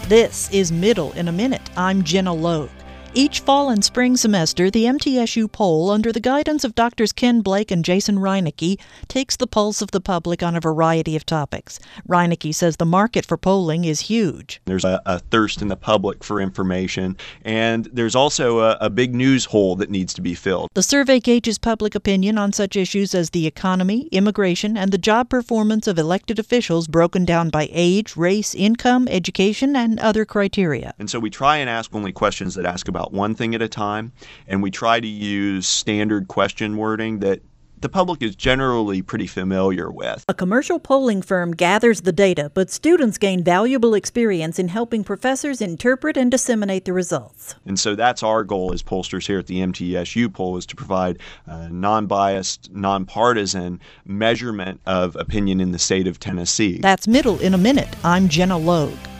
This is Middle in a Minute. I'm Jenna Logue. Each fall and spring semester, the MTSU poll, under the guidance of Drs. Ken Blake and Jason Reinecke, takes the pulse of the public on a variety of topics. Reinecke says the market for polling is huge. There's a thirst in the public for information, and there's also a big news hole that needs to be filled. The survey gauges public opinion on such issues as the economy, immigration, and the job performance of elected officials broken down by age, race, income, education, and other criteria. And so we try and ask only questions that ask about one thing at a time, and we try to use standard question wording that the public is generally pretty familiar with. A commercial polling firm gathers the data, but students gain valuable experience in helping professors interpret and disseminate the results. And so that's our goal as pollsters here at the MTSU poll, is to provide non-biased, nonpartisan measurement of opinion in the state of Tennessee. That's Middle in a Minute. I'm Jenna Logue.